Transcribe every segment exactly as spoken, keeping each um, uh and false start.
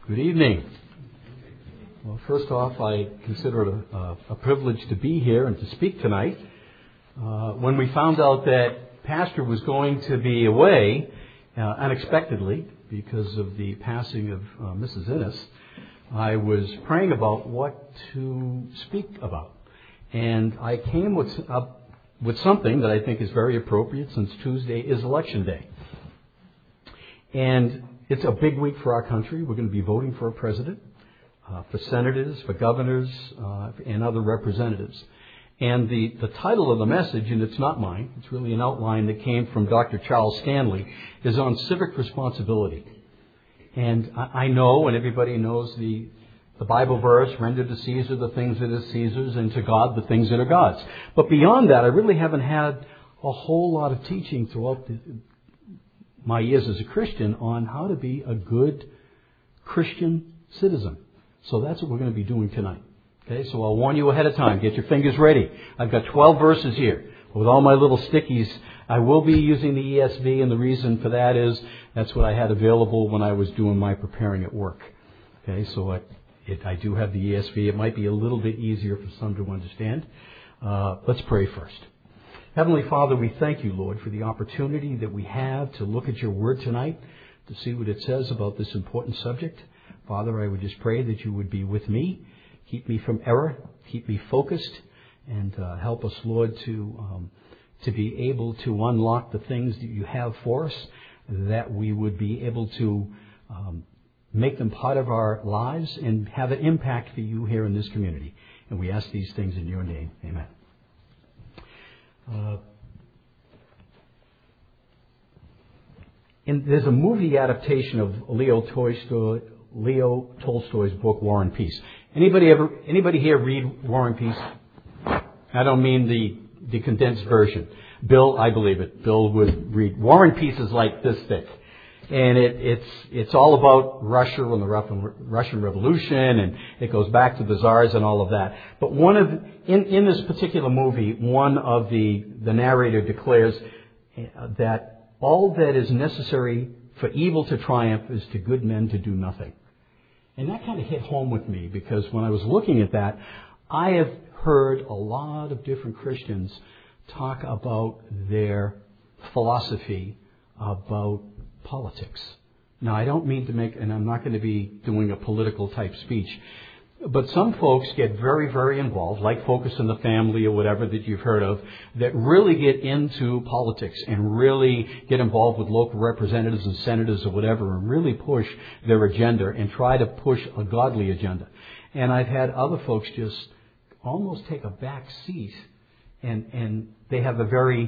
Good evening. Well, first off, I consider it a, a privilege to be here and to speak tonight. Uh, when we found out that Pastor was going to be away uh, unexpectedly because of the passing of uh, Missus Innes, I was praying about what to speak about. And I came with, up with something that I think is very appropriate since Tuesday is Election Day. And it's a big week for our country. We're going to be voting for a president, uh, for senators, for governors, uh, and other representatives. And the, the title of the message, and it's not mine, it's really an outline that came from Doctor Charles Stanley, is on civic responsibility. And I, I know, and everybody knows the, the Bible verse, render to Caesar the things that are Caesar's, and to God the things that are God's. But beyond that, I really haven't had a whole lot of teaching throughout the my years as a Christian on how to be a good Christian citizen. So that's what we're going to be doing tonight. Okay, so I'll warn you ahead of time. Get your fingers ready. I've got twelve verses here with all my little stickies. I will be using the E S V, and the reason for that is that's what I had available when I was doing my preparing at work. Okay, so I, it, I do have the E S V. It might be a little bit easier for some to understand. Uh, let's pray first. Heavenly Father, we thank you, Lord, for the opportunity that we have to look at your word tonight, to see what it says about this important subject. Father, I would just pray that you would be with me, keep me from error, keep me focused, and uh, help us, Lord, to um, to be able to unlock the things that you have for us, that we would be able to um, make them part of our lives and have an impact for you here in this community. And we ask these things in your name. Amen. Uh, and there's a movie adaptation of Leo Tolstoy, Leo Tolstoy's book War and Peace. Anybody ever, anybody here read War and Peace? I don't mean the the condensed version. Bill, I believe it. Bill would read. War and Peace is like this thick, and it, it's it's all about Russia and the Russian Revolution, and it goes back to the czars and all of that. But one of in in this particular movie, one of the the narrator declares that all that is necessary for evil to triumph is to good men to do nothing. And that kind of hit home with me, because when I was looking at that, I have heard a lot of different Christians talk about their philosophy about politics. Now, I don't mean to make, and I'm not going to be doing a political type speech, but some folks get very, very involved, like Focus on the Family or whatever that you've heard of, that really get into politics and really get involved with local representatives and senators or whatever, and really push their agenda and try to push a godly agenda. And I've had other folks just almost take a back seat, and, and they have a very,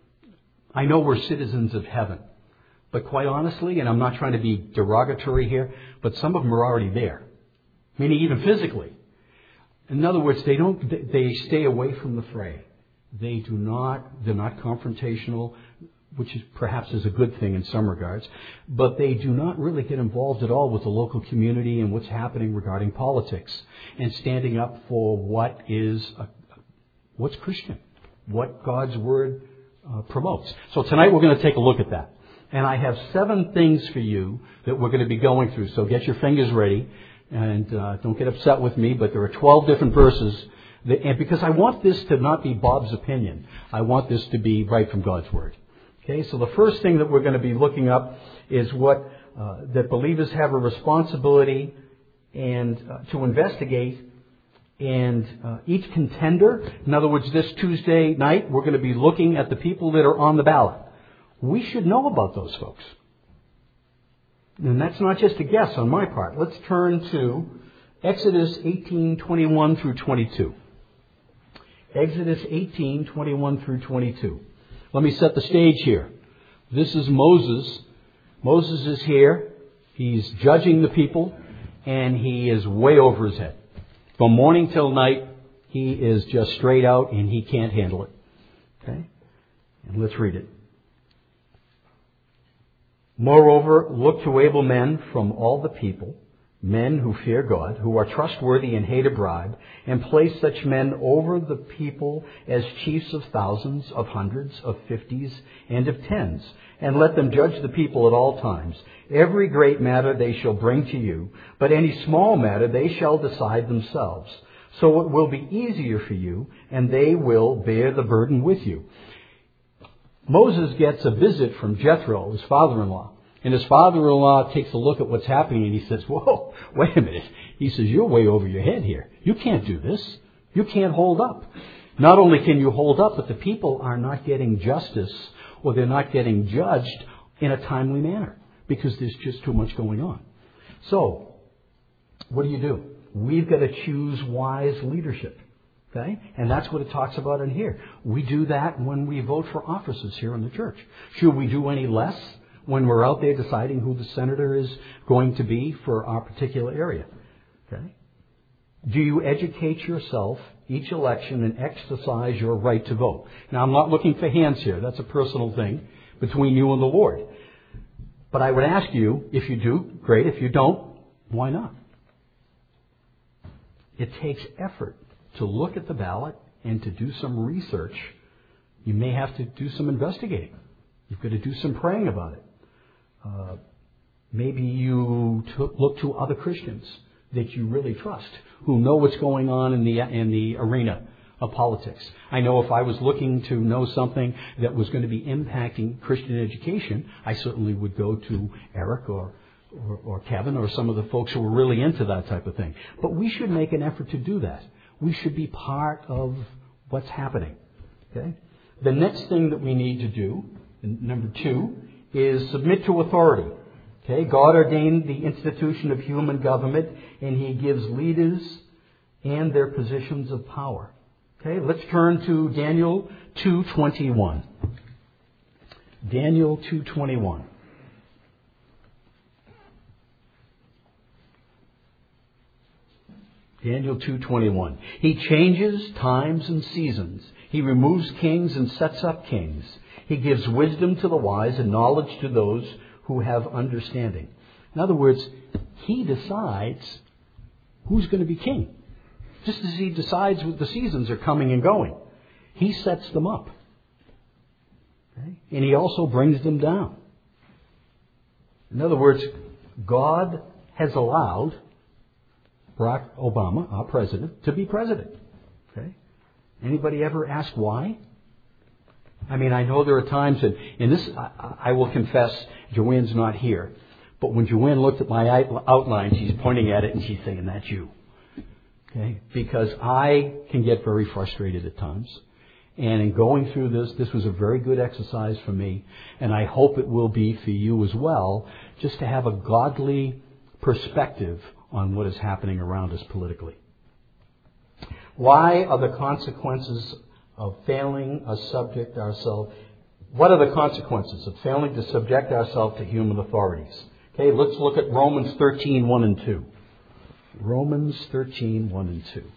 I know we're citizens of heaven. But quite honestly, and I'm not trying to be derogatory here, but some of them are already there, meaning even physically. In other words, they don't, they stay away from the fray. They do not, they're not confrontational, which is perhaps is a good thing in some regards, but they do not really get involved at all with the local community and what's happening regarding politics and standing up for what is, a, what's Christian, what God's Word uh, promotes. So tonight we're going to take a look at that. And I have seven things for you that we're going to be going through. So get your fingers ready, and uh, don't get upset with me, but there are twelve different verses. That, and because I want this to not be Bob's opinion. I want this to be right from God's Word. Okay, so the first thing that we're going to be looking up is what uh, that believers have a responsibility and uh, to investigate. And uh, each contender, in other words, this Tuesday night, we're going to be looking at the people that are on the ballot. We should know about those folks. And that's not just a guess on my part. Let's turn to Exodus eighteen, twenty-one through twenty-two. Exodus eighteen, twenty-one through twenty-two. Let me set the stage here. This is Moses. Moses is here. He's judging the people, and he is way over his head. From morning till night, he is just straight out, and he can't handle it. Okay? And let's read it. Moreover, look to able men from all the people, men who fear God, who are trustworthy and hate a bribe, and place such men over the people as chiefs of thousands, of hundreds, of fifties, and of tens, and let them judge the people at all times. Every great matter they shall bring to you, but any small matter they shall decide themselves. So it will be easier for you, and they will bear the burden with you. Moses gets a visit from Jethro, his father-in-law. And his father-in-law takes a look at what's happening and he says, whoa, wait a minute. He says, you're way over your head here. You can't do this. You can't hold up. Not only can you hold up, but the people are not getting justice or they're not getting judged in a timely manner because there's just too much going on. So, what do you do? We've got to choose wise leadership. Okay? And that's what it talks about in here. We do that when we vote for offices here in the church. Should we do any less when we're out there deciding who the senator is going to be for our particular area? Okay? Do you educate yourself each election and exercise your right to vote? Now, I'm not looking for hands here. That's a personal thing between you and the Lord. But I would ask you, if you do, great. If you don't, why not? It takes effort to look at the ballot and to do some research. You may have to do some investigating. You've got to do some praying about it. Uh, maybe you t- look to other Christians that you really trust, who know what's going on in the in the arena of politics. I know if I was looking to know something that was going to be impacting Christian education, I certainly would go to Eric or, or, or Kevin or some of the folks who are really into that type of thing. But we should make an effort to do that. We should be part of what's happening. Okay? The next thing that we need to do, number two, is submit to authority. Okay, God ordained the institution of human government, and He gives leaders and their positions of power. Okay, let's turn to Daniel two twenty-one. Daniel two twenty-one. Daniel two twenty-one. He changes times and seasons. He removes kings and sets up kings. He gives wisdom to the wise and knowledge to those who have understanding. In other words, He decides who's going to be king. Just as He decides what the seasons are coming and going. He sets them up. Okay? And He also brings them down. In other words, God has allowed Barack Obama, our president, to be president. Okay? Anybody ever ask why? I mean, I know there are times, and, and this, I, I will confess, Joanne's not here. But when Joanne looked at my outline, she's pointing at it and she's saying, that's you. Okay? Because I can get very frustrated at times. And in going through this, this was a very good exercise for me. And I hope it will be for you as well, just to have a godly perspective on what is happening around us politically. Why are the consequences of failing to subject ourselves? What are the consequences of failing to subject ourselves to human authorities? Okay, let's look at Romans thirteen, one and two. Romans thirteen, one and two.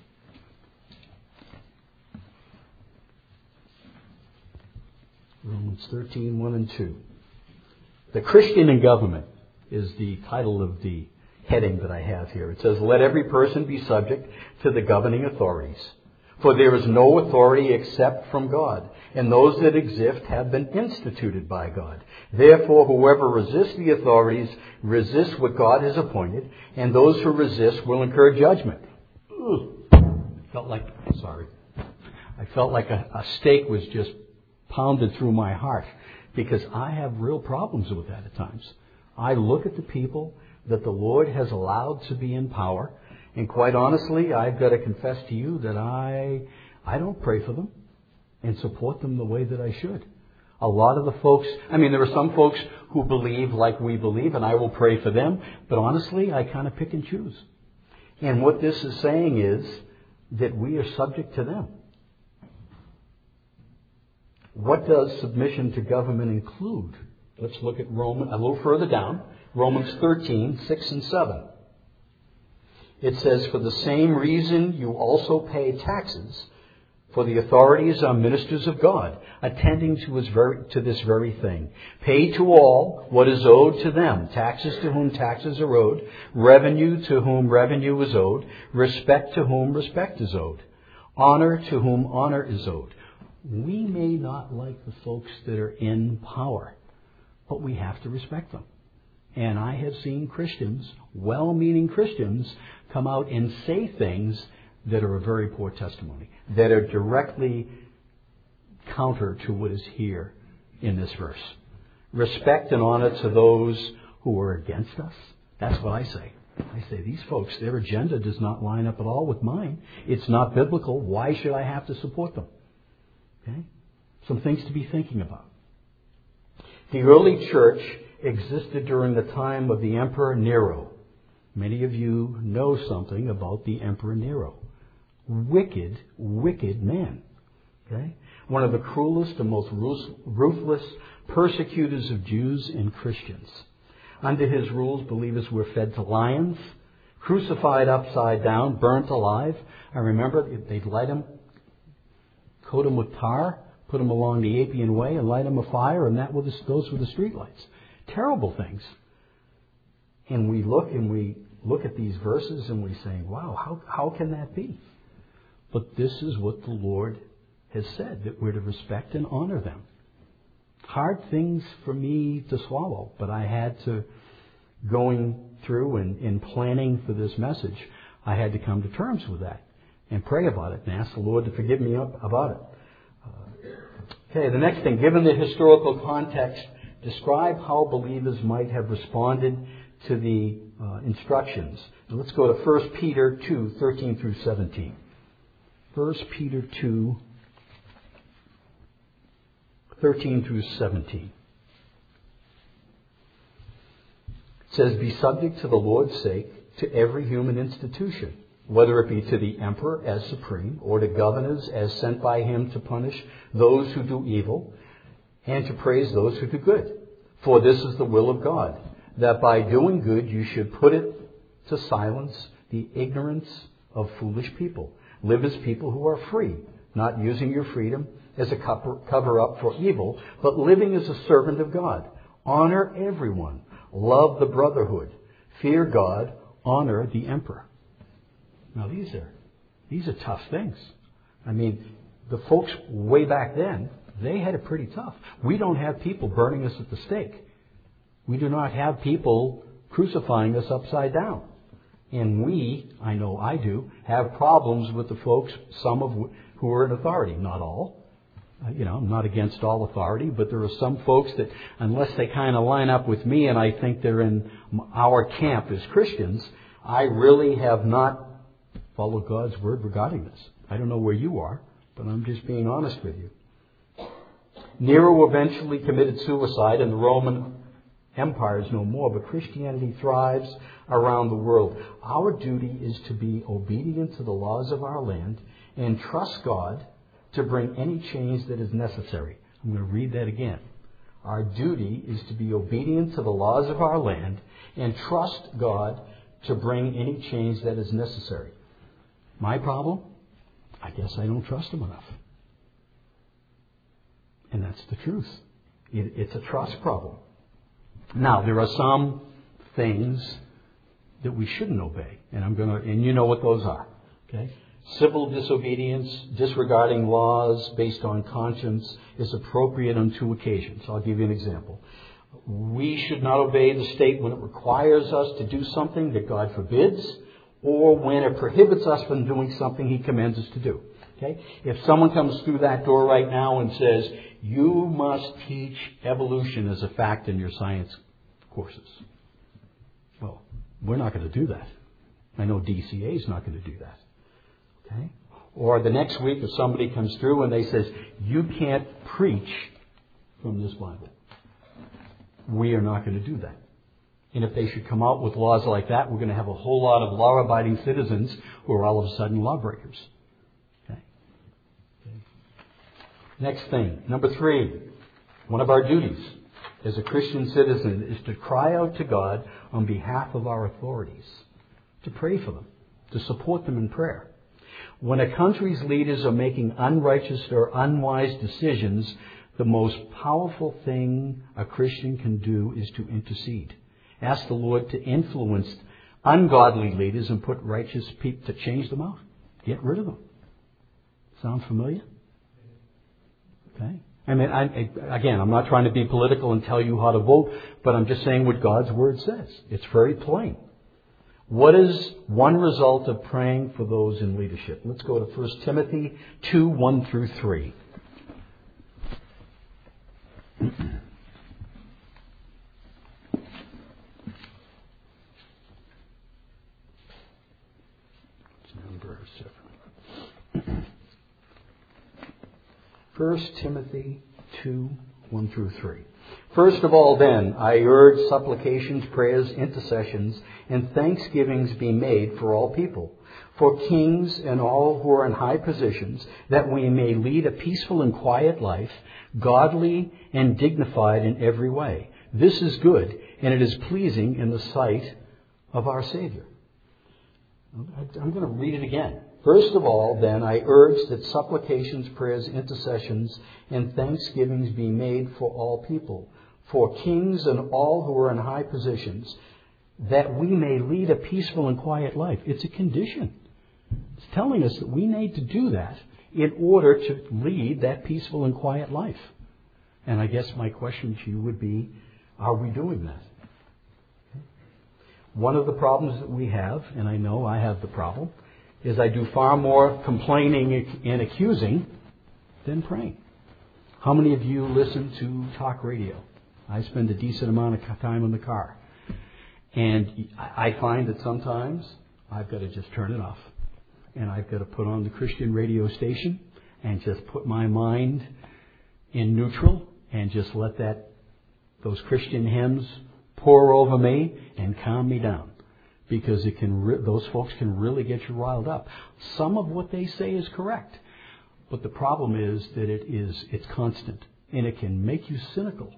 Romans thirteen, one and two. The Christian in government is the title of the heading that I have here. It says, let every person be subject to the governing authorities. For there is no authority except from God, and those that exist have been instituted by God. Therefore, whoever resists the authorities resists what God has appointed, and those who resist will incur judgment. Ugh. Felt like, sorry, I felt like a, a stake was just pounded through my heart, because I have real problems with that at times. I look at the people that the Lord has allowed to be in power, and quite honestly, I've got to confess to you that I I don't pray for them and support them the way that I should. A lot of the folks, I mean, there are some folks who believe like we believe, and I will pray for them, but honestly, I kind of pick and choose. And what this is saying is that we are subject to them. What does submission to government include? Let's look at Roman, a little further down, Romans thirteen, six and seven. It says, for the same reason you also pay taxes, For the authorities are ministers of God, attending to, his very, to this very thing. Pay to all what is owed to them, taxes to whom taxes are owed, revenue to whom revenue is owed, respect to whom respect is owed, honor to whom honor is owed. We may not like the folks that are in power, but we have to respect them. And I have seen Christians, well-meaning Christians, come out and say things that are a very poor testimony, that are directly counter to what is here in this verse. Respect and honor to those who are against us. That's what I say. I say, these folks, their agenda does not line up at all with mine. It's not biblical. Why should I have to support them? Okay? Some things to be thinking about. The early church existed during the time of the Emperor Nero. Many of you know something about the Emperor Nero. Wicked, wicked man. Okay? One of the cruelest and most ruthless persecutors of Jews and Christians. Under his rules, believers were fed to lions, crucified upside down, burnt alive. I remember they'd light him, coat him with tar, put him along the Appian Way and light him a fire, and that were the, those were the streetlights. Terrible things. And we look and we look at these verses and we say, wow, how, how can that be? But this is what the Lord has said, that we're to respect and honor them. Hard things for me to swallow, but I had to, going through and in planning for this message, I had to come to terms with that and pray about it and ask the Lord to forgive me about it. Uh, okay, the next thing, given the historical context, describe how believers might have responded to the uh, instructions. Now let's go to First Peter two, thirteen through seventeen. First Peter two, thirteen through seventeen. It says, be subject to the Lord's sake to every human institution, whether it be to the emperor as supreme, or to governors as sent by him to punish those who do evil, and to praise those who do good. For this is the will of God, that by doing good you should put it to silence the ignorance of foolish people. Live as people who are free, not using your freedom as a cover up for evil, but living as a servant of God. Honor everyone. Love the brotherhood. Fear God. Honor the emperor. Now these are these are tough things. I mean, the folks way back then, they had it pretty tough. We don't have people burning us at the stake. We do not have people crucifying us upside down. And we, I know I do, have problems with the folks, some of who are in authority. Not all. Uh, you know, I'm not against all authority, but there are some folks that, unless they kind of line up with me and I think they're in our camp as Christians, I really have not followed God's word regarding this. I don't know where you are, but I'm just being honest with you. Nero eventually committed suicide and the Roman Empire is no more, but Christianity thrives around the world. Our duty is to be obedient to the laws of our land and trust God to bring any change that is necessary. I'm going to read that again. Our duty is to be obedient to the laws of our land and trust God to bring any change that is necessary. My problem? I guess I don't trust Him enough. And that's the truth. It, it's a trust problem. Now, there are some things that we shouldn't obey. And I'm going to, and you know what those are. Okay? Civil disobedience, disregarding laws based on conscience is appropriate on two occasions. I'll give you an example. We should not obey the state when it requires us to do something that God forbids, or when it prohibits us from doing something He commands us to do. Okay? If someone comes through that door right now and says, you must teach evolution as a fact in your science courses. Well, we're not going to do that. I know D C A is not going to do that. Okay? Or the next week if somebody comes through and they says, you can't preach from this Bible. We are not going to do that. And if they should come out with laws like that, we're going to have a whole lot of law-abiding citizens who are all of a sudden lawbreakers. Okay? Okay. Next thing, number three, one of our duties as a Christian citizen is to cry out to God on behalf of our authorities, to pray for them, to support them in prayer. When a country's leaders are making unrighteous or unwise decisions, the most powerful thing a Christian can do is to intercede. Ask the Lord to influence ungodly leaders and put righteous people to change them out. Get rid of them. Sound familiar? Okay. I mean, I, again, I'm not trying to be political and tell you how to vote, but I'm just saying what God's Word says. It's very plain. What is one result of praying for those in leadership? Let's go to First Timothy two, one through three. Number seven. First Timothy two, one through three. First of all, then, I urge supplications, prayers, intercessions, and thanksgivings be made for all people, for kings and all who are in high positions, that we may lead a peaceful and quiet life, godly and dignified in every way. This is good, and it is pleasing in the sight of our Savior. I'm going to read it again. First of all, then, I urge that supplications, prayers, intercessions, and thanksgivings be made for all people, for kings and all who are in high positions, that we may lead a peaceful and quiet life. It's a condition. It's telling us that we need to do that in order to lead that peaceful and quiet life. And I guess my question to you would be, are we doing that? One of the problems that we have, and I know I have the problem, is I do far more complaining and accusing than praying. How many of you listen to talk radio? I spend a decent amount of time in the car. And I find that sometimes I've got to just turn it off. And I've got to put on the Christian radio station and just put my mind in neutral and just let that those Christian hymns pour over me and calm me down. Because it can, re- those folks can really get you riled up. Some of what they say is correct, but the problem is that it is it's constant and it can make you cynical.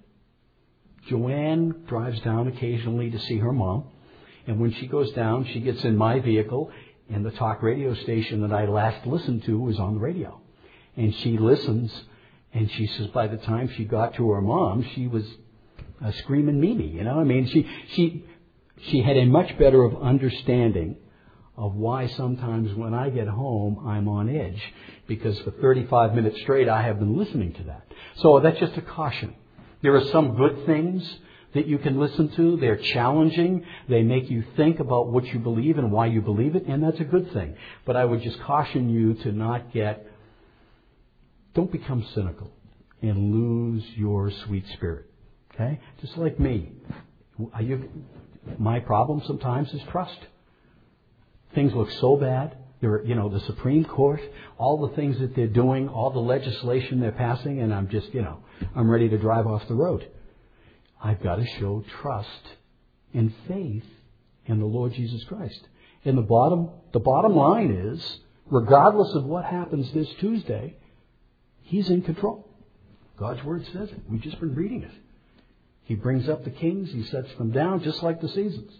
Joanne drives down occasionally to see her mom, and when she goes down, she gets in my vehicle, and the talk radio station that I last listened to was on the radio, and she listens, and she says by the time she got to her mom, she was a screaming Mimi. You know, I mean, she she. She had a much better of understanding of why sometimes when I get home, I'm on edge. Because for thirty-five minutes straight, I have been listening to that. So that's just a caution. There are some good things that you can listen to. They're challenging. They make you think about what you believe and why you believe it. And that's a good thing. But I would just caution you to not get, don't become cynical and lose your sweet spirit. Okay? Just like me. Are you... My problem sometimes is trust. Things look so bad. There, you know, the Supreme Court, all the things that they're doing, all the legislation they're passing, and I'm just, you know, I'm ready to drive off the road. I've got to show trust and faith in the Lord Jesus Christ. And the bottom, the bottom line is, regardless of what happens this Tuesday, He's in control. God's Word says it. We've just been reading it. He brings up the kings, He sets them down, just like the seasons.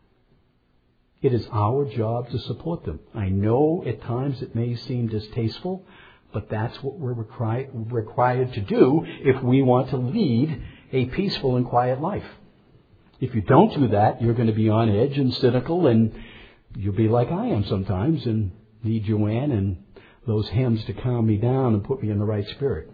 It is our job to support them. I know at times it may seem distasteful, but that's what we're required required to do if we want to lead a peaceful and quiet life. If you don't do that, you're going to be on edge and cynical, and you'll be like I am sometimes and need Joanne and those hymns to calm me down and put me in the right spirit.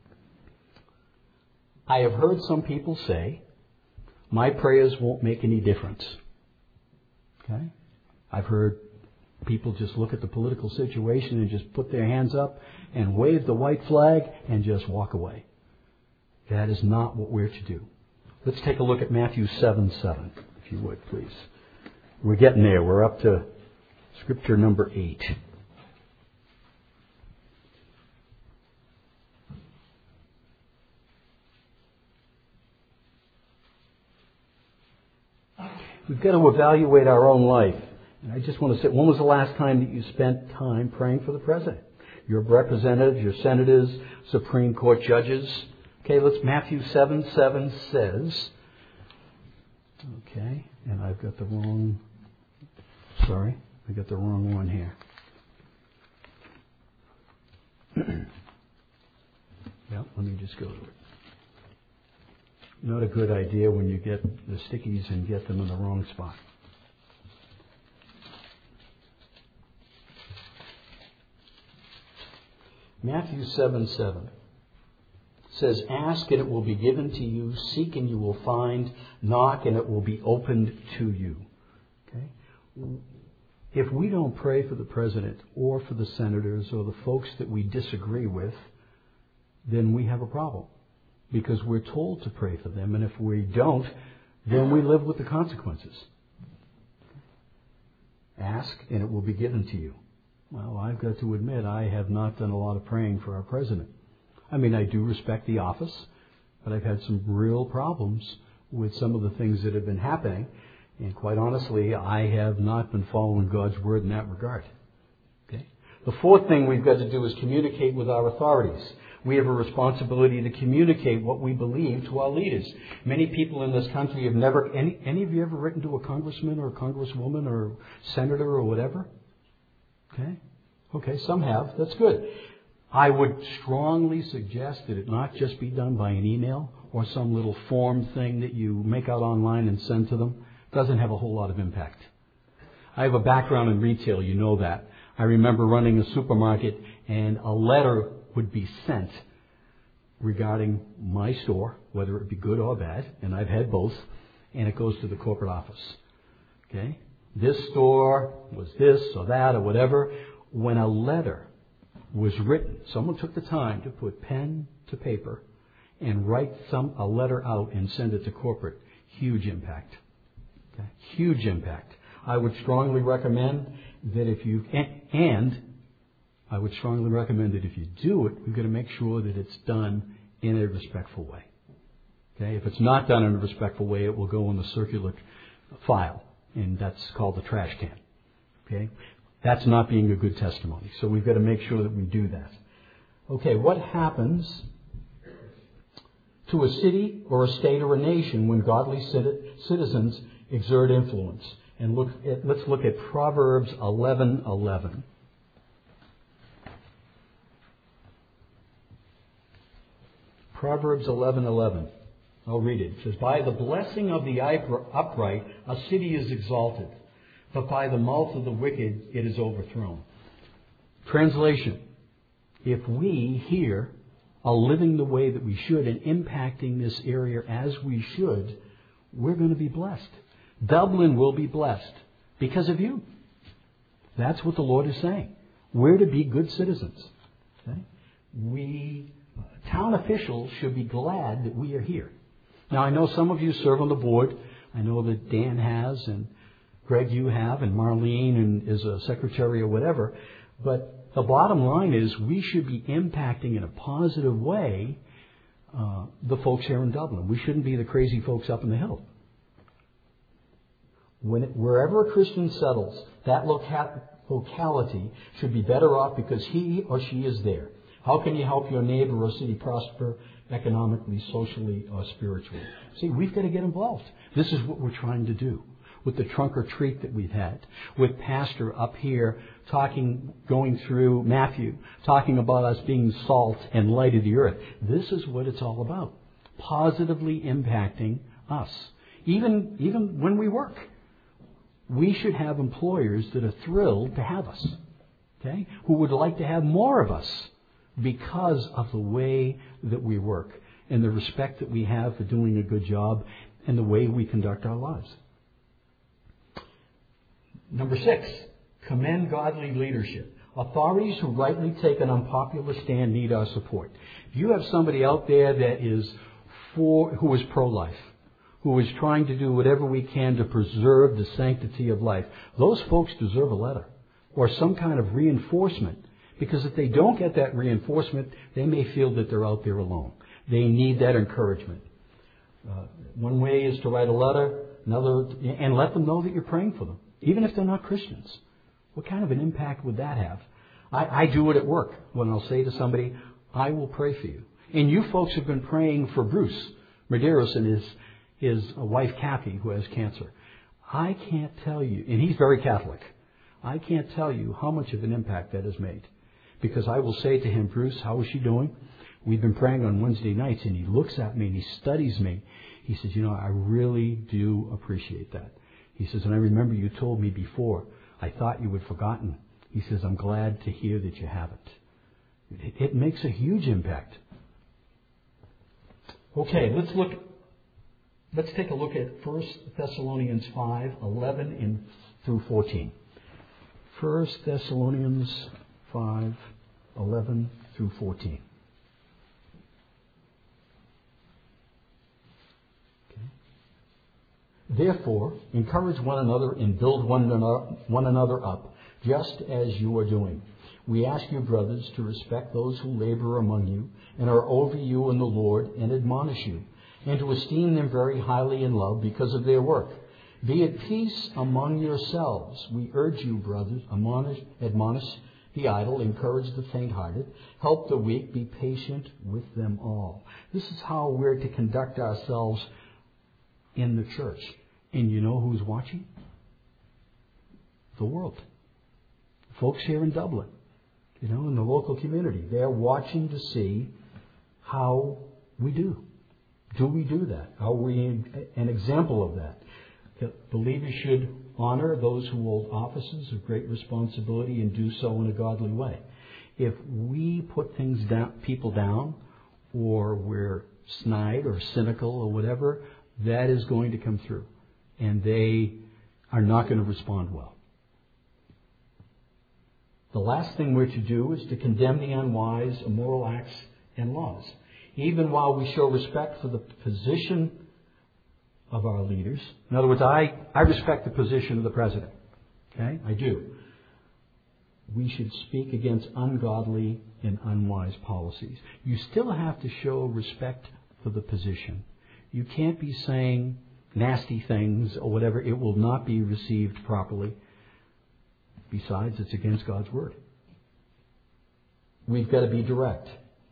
I have heard some people say, my prayers won't make any difference. Okay? I've heard people just look at the political situation and just put their hands up and wave the white flag and just walk away. That is not what we're to do. Let's take a look at Matthew seven seven, if you would, please. We're getting there. We're up to scripture number eight. We've got to evaluate our own life. And I just want to say, when was the last time that you spent time praying for the president? Your representatives, your senators, Supreme Court judges. Okay, let's, Matthew seven seven says, okay, and I've got the wrong, sorry, I got the wrong one here. Let me just go to it. Not a good idea when you get the stickies and get them in the wrong spot. Matthew seven seven says, "Ask and it will be given to you, seek and you will find, knock and it will be opened to you." Okay? If we don't pray for the president or for the senators or the folks that we disagree with, then we have a problem. Because we're told to pray for them, and if we don't, then we live with the consequences. Ask and it will be given to you. Well, I've got to admit, I have not done a lot of praying for our president. I mean, I do respect the office, but I've had some real problems with some of the things that have been happening. And quite honestly, I have not been following God's word in that regard. Okay? The fourth thing we've got to do is communicate with our authorities. We have a responsibility to communicate what we believe to our leaders. Many people in this country have never, any, any of you ever written to a congressman or a congresswoman or senator or whatever? Okay? Okay, some have. That's good. I would strongly suggest that it not just be done by an email or some little form thing that you make out online and send to them. It doesn't have a whole lot of impact. I have a background in retail, you know that. I remember running a supermarket and a letter would be sent regarding my store, whether it be good or bad, and I've had both, and it goes to the corporate office. Okay? This store was this or that or whatever. When a letter was written, someone took the time to put pen to paper and write some a letter out and send it to corporate. Huge impact. Okay? Huge impact. I would strongly recommend that if you, and, and I would strongly recommend that if you do it, we've got to make sure that it's done in a respectful way. Okay? If it's not done in a respectful way, it will go in the circular file, and that's called the trash can. Okay? That's not being a good testimony. So we've got to make sure that we do that. Okay, what happens to a city or a state or a nation when godly citizens exert influence? And look at, let's look at Proverbs eleven eleven. Proverbs eleven eleven. I'll read it. It says, "By the blessing of the upright, a city is exalted, but by the mouth of the wicked it is overthrown." Translation: if we here are living the way that we should and impacting this area as we should, we're going to be blessed. Dublin will be blessed because of you. That's what the Lord is saying. We're to be good citizens. Okay? We, town officials, should be glad that we are here. Now, I know some of you serve on the board. I know that Dan has, and Greg, you have, and Marlene and is a secretary or whatever. But the bottom line is we should be impacting in a positive way uh, the folks here in Dublin. We shouldn't be the crazy folks up in the hill. When it, wherever a Christian settles, that loca- locality should be better off because he or she is there. How can you help your neighbor or city prosper economically, socially, or spiritually? See, we've got to get involved. This is what we're trying to do. With the trunk or treat that we've had, with Pastor up here talking, going through Matthew, talking about us being salt and light of the earth. This is what it's all about. Positively impacting us. Even, even when we work. We should have employers that are thrilled to have us. Okay? Who would like to have more of us because of the way that we work and the respect that we have for doing a good job and the way we conduct our lives. Number six, commend godly leadership. Authorities who rightly take an unpopular stand need our support. If you have somebody out there that is for, who is pro-life, who is trying to do whatever we can to preserve the sanctity of life, those folks deserve a letter or some kind of reinforcement. Because if they don't get that reinforcement, they may feel that they're out there alone. They need that encouragement. Uh, one way is to write a letter, another, and let them know that you're praying for them. Even if they're not Christians. What kind of an impact would that have? I, I do it at work when I'll say to somebody, I will pray for you. And you folks have been praying for Bruce Medeiros and his, his wife Kathy, who has cancer. I can't tell you, and he's very Catholic, I can't tell you how much of an impact that has made. Because I will say to him, Bruce, how is she doing? We've been praying on Wednesday nights, and he looks at me and he studies me. He says, you know, I really do appreciate that. He says, and I remember you told me before, I thought you had forgotten. He says, I'm glad to hear that you haven't. It, it makes a huge impact. Okay, let's look, let's take a look at First Thessalonians five, eleven and through fourteen. First Thessalonians five, eleven through fourteen. Therefore, encourage one another and build one another, one another up, just as you are doing. We ask you, brothers, to respect those who labor among you and are over you in the Lord and admonish you, and to esteem them very highly in love because of their work. Be at peace among yourselves. We urge you, brothers, admonish, admonish the idle, encourage the faint-hearted, help the weak, be patient with them all. This is how we're to conduct ourselves in the church. And you know who's watching? The world. Folks here in Dublin, you know, in the local community. They're watching to see how we do. Do we do that? Are we an example of that? Believers should honor those who hold offices of great responsibility and do so in a godly way. If we put things down, people down, or we're snide or cynical or whatever, that is going to come through. And they are not going to respond well. The last thing we're to do is to condemn the unwise, immoral acts and laws. Even while we show respect for the position of our leaders. In other words, I, I respect the position of the president. Okay? I do. We should speak against ungodly and unwise policies. You still have to show respect for the position. You can't be saying nasty things or whatever. It will not be received properly. Besides, it's against God's word. We've got to be direct.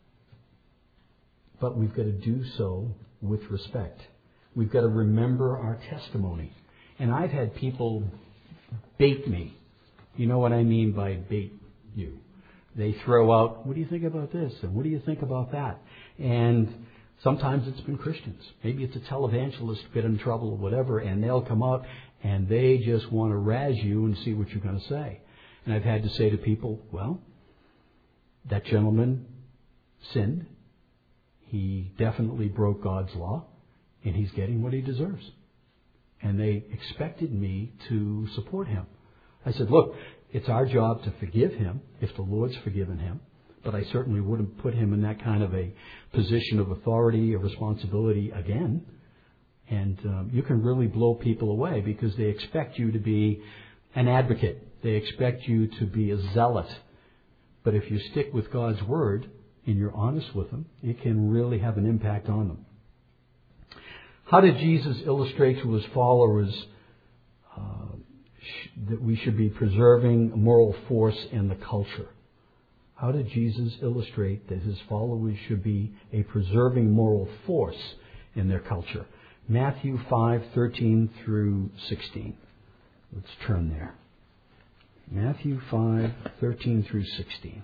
But we've got to do so with respect. We've got to remember our testimony. And I've had people bait me. You know what I mean by bait you. They throw out, what do you think about this? And what do you think about that? And sometimes it's been Christians. Maybe it's a televangelist get in trouble or whatever, and they'll come out and they just want to razz you and see what you're going to say. And I've had to say to people, well, that gentleman sinned. He definitely broke God's law, and he's getting what he deserves. And they expected me to support him. I said, look, it's our job to forgive him if the Lord's forgiven him. But I certainly wouldn't put him in that kind of a position of authority or responsibility again. And um, you can really blow people away because they expect you to be an advocate. They expect you to be a zealot. But if you stick with God's word and you're honest with them, it can really have an impact on them. How did Jesus illustrate to his followers uh, sh- that we should be preserving moral force in the culture? How did Jesus illustrate that his followers should be a preserving moral force in their culture? Matthew five, thirteen through sixteen. Let's turn there. Matthew five, thirteen through sixteen.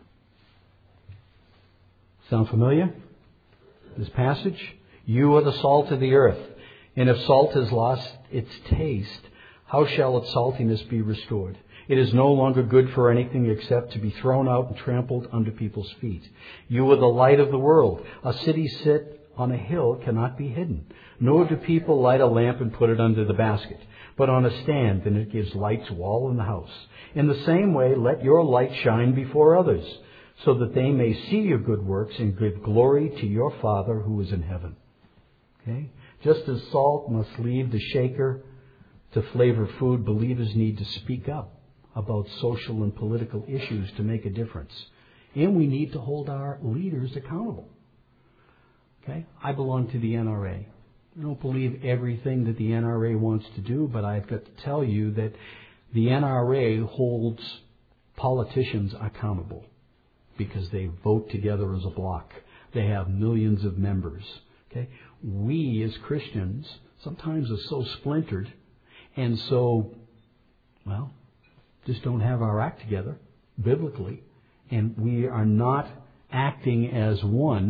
Sound familiar? This passage? You are the salt of the earth. And if salt has lost its taste, how shall its saltiness be restored? It is no longer good for anything except to be thrown out and trampled under people's feet. You are the light of the world. A city set on a hill cannot be hidden. Nor do people light a lamp and put it under the basket, but on a stand, and it gives light to all in the house. In the same way, let your light shine before others, so that they may see your good works and give glory to your Father who is in heaven. Okay? Just as salt must leave the shaker to flavor food, believers need to speak up about social and political issues to make a difference. And we need to hold our leaders accountable. Okay? I belong to the N R A. I don't believe everything that the N R A wants to do, but I've got to tell you that the N R A holds politicians accountable because they vote together as a bloc. They have millions of members. Okay? We as Christians sometimes are so splintered and so, well, just don't have our act together biblically, and we are not acting as one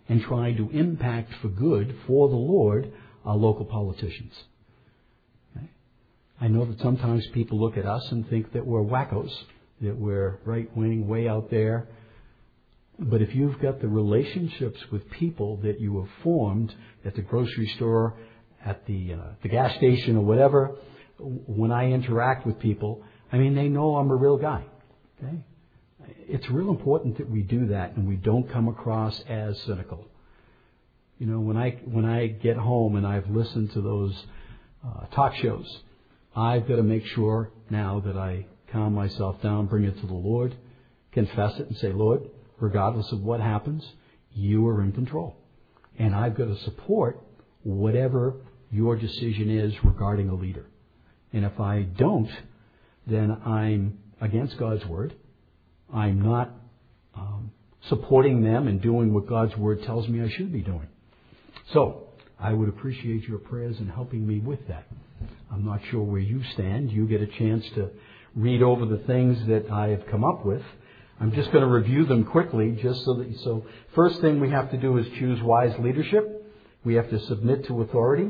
and trying to impact for good, for the Lord, our local politicians. Okay? I know that sometimes people look at us and think that we're wackos, that we're right-wing, way out there. But if you've got the relationships with people that you have formed at the grocery store, at the uh, the gas station or whatever, when I interact with people, I mean, they know I'm a real guy. Okay? It's real important that we do that and we don't come across as cynical. You know, when I when I get home and I've listened to those uh, talk shows, I've got to make sure now that I calm myself down, bring it to the Lord, confess it and say, Lord, regardless of what happens, you are in control. And I've got to support whatever your decision is regarding a leader. And if I don't, then I'm against God's word. I'm not um, supporting them and doing what God's word tells me I should be doing. So, I would appreciate your prayers in helping me with that. I'm not sure where you stand. You get a chance to read over the things that I have come up with. I'm just going to review them quickly, just so that, so first thing we have to do is choose wise leadership. We have to submit to authority.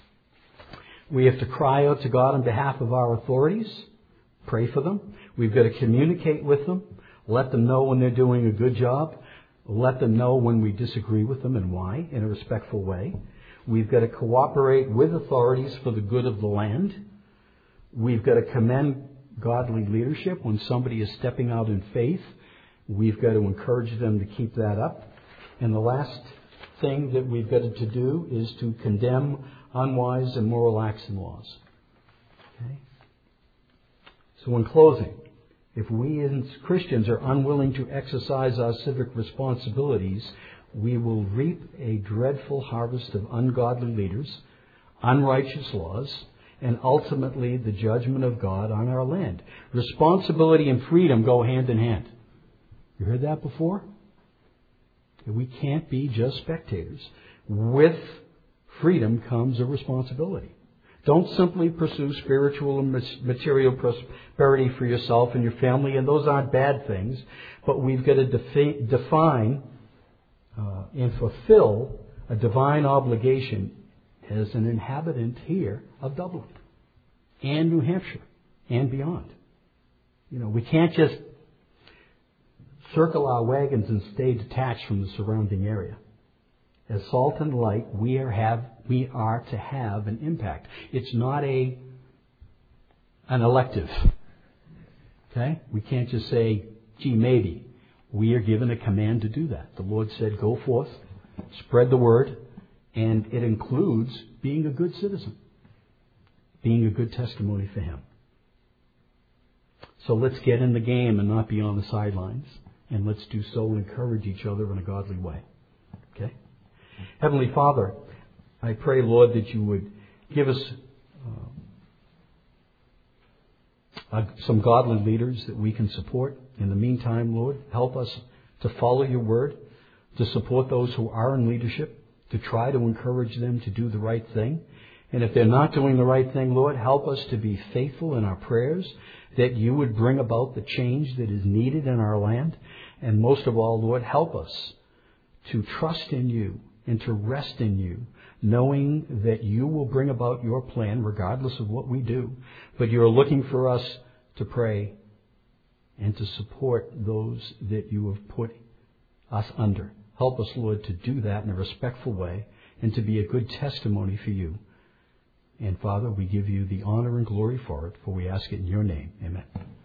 We have to cry out to God on behalf of our authorities. Pray for them. We've got to communicate with them. Let them know when they're doing a good job. Let them know when we disagree with them and why, in a respectful way. We've got to cooperate with authorities for the good of the land. We've got to commend godly leadership when somebody is stepping out in faith. We've got to encourage them to keep that up. And the last thing that we've got to do is to condemn unwise, immoral acts and laws. Okay? So in closing, if we as Christians are unwilling to exercise our civic responsibilities, we will reap a dreadful harvest of ungodly leaders, unrighteous laws, and ultimately the judgment of God on our land. Responsibility and freedom go hand in hand. You heard that before? We can't be just spectators. With freedom comes a responsibility. Don't simply pursue spiritual and material prosperity for yourself and your family, and those aren't bad things, but we've got to defi- define uh, and fulfill a divine obligation as an inhabitant here of Dublin and New Hampshire and beyond. You know, we can't just circle our wagons and stay detached from the surrounding area. As salt and light, we are have we are to have an impact. It's not a an elective. Okay? We can't just say, gee, maybe. We are given a command to do that. The Lord said, go forth, spread the word, and it includes being a good citizen, being a good testimony for Him. So let's get in the game and not be on the sidelines, and let's do so and encourage each other in a godly way. Okay? Heavenly Father, I pray, Lord, that you would give us uh, uh, some godly leaders that we can support. In the meantime, Lord, help us to follow your word, to support those who are in leadership, to try to encourage them to do the right thing. And if they're not doing the right thing, Lord, help us to be faithful in our prayers, that you would bring about the change that is needed in our land. And most of all, Lord, help us to trust in you and to rest in you, knowing that you will bring about your plan regardless of what we do. But you're looking for us to pray and to support those that you have put us under. Help us, Lord, to do that in a respectful way and to be a good testimony for you. And Father, we give you the honor and glory for it, for we ask it in your name. Amen.